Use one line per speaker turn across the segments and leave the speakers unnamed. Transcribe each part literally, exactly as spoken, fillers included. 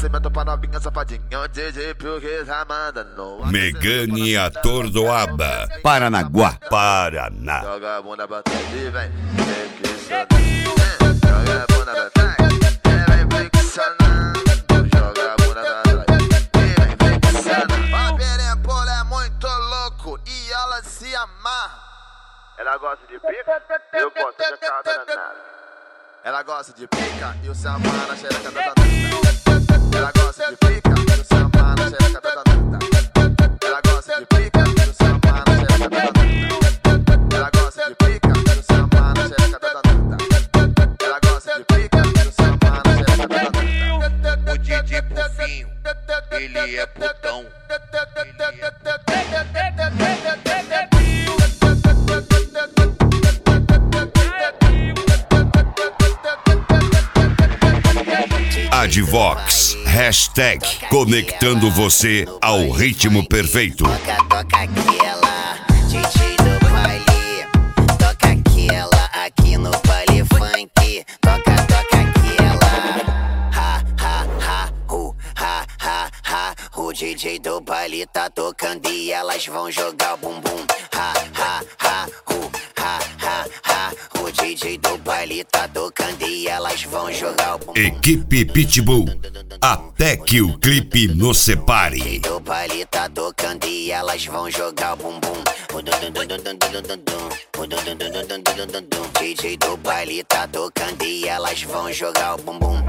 aquecimento pra novinha safadinha. D J porque já manda no
Megane Atordoaba,
Paranaguá,
Paraná.
Joga a bunda pra trás e vem flexionando. Joga a bunda pra trás e vem flexionando. Joga a bunda pra trás e vem flexionando. A Perempola é muito louco e ela se amarra. Ela gosta de pica, eu gosto de casa danada. Ela gosta de pica e o samba na xereca da danada. Ela gosta de pica e o samba na xereca da danada. Ela gosta de pica e o samba na xereca da danada. Ela gosta de pica e o samba na xereca da danada. Ela gosta de pica e o samba na xereca da danada.
O Didi Pufinho, ele é putão.
Advox, hashtag conectando você ao ritmo perfeito.
Toca, toca aquela, D J do baile. Toca aquela aqui no baile funk. Toca, toca aquela. Ha, ha, ha, hu, ha, ha, ha. O D J do baile tá tocando e elas vão jogar o bumbum. Ha, ha, ha, hu, ha, ha, ha. O D J do baile tá tocando e elas vão jogar o bumbum.
Equipe Pitbull, até que o clipe nos separe.
D J do baile tá tocando e elas vão jogar o bumbum. D J do baile tá tocando e elas vão jogar o bumbum.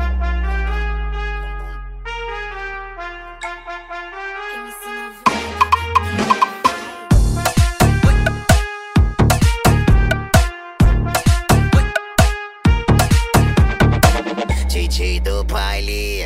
D J do baile.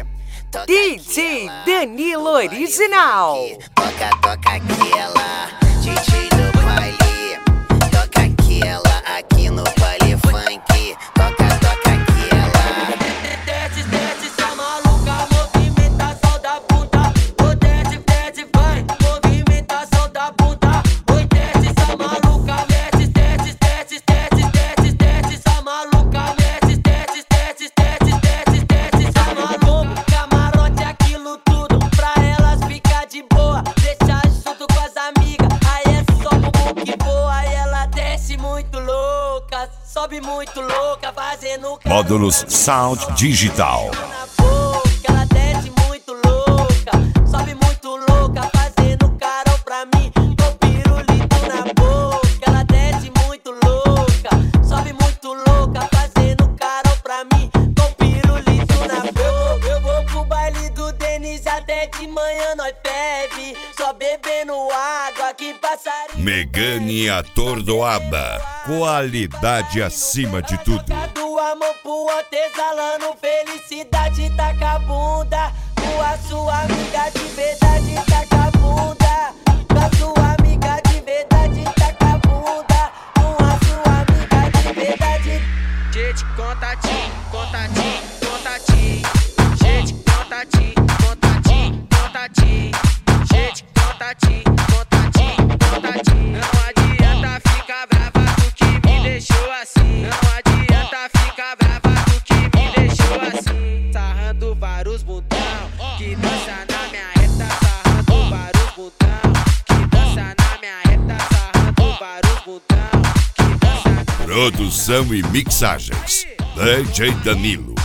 D J Danilo Original.
Toca, toca aquela. D J do baile. Toca aquela aqui no baile funk. Toca, toca aquela.
Desce, desce, sua maluca, movimentação da puta. Ô, desce, desce, vai, movimentação da puta. Oi, desce, sua maluca, desce, desce, desce, desce, desce, desce, sua maluca, desce, desce, desce, desce, desce, desce, sua maluca. Camarote, aquilo tudo, pra elas ficar de boa. Deixa junto com as amigas, aí é só bumbum que voa. Aí ela desce muito louca, sobe muito louca, fazendo
Módulos Sound Digital.
na boca, ela desce muito louca, sobe muito louca, fazendo carão pra mim, com pirulito na boca. Ela desce muito louca, sobe muito louca, fazendo carão pra mim, com pirulito na boca. Eu vou pro baile do Denis até de manhã nós bebe, só bebendo água que passarinho.
Megane Atordoaba, qualidade acima de tudo.
Do amor pro artesalano, felicidade taca a bunda. Com a sua amiga de verdade taca a bunda. Com a sua amiga de verdade taca a bunda. Com a sua amiga de verdade. Gente, contatinho, contatinho, contatinho. Gente, contatinho, contatinho, contatinho. Gente, contatinho, contatinho, contatinho. Não adianta ficar brava do que me deixou assim. Não adianta ficar brava do que me deixou assim. Sarrando vários botão que dança na minha reta. Sarrando vários botão que dança na minha reta. Sarrando vários botão que dança na...
Produção e mixagens, D J Danilo.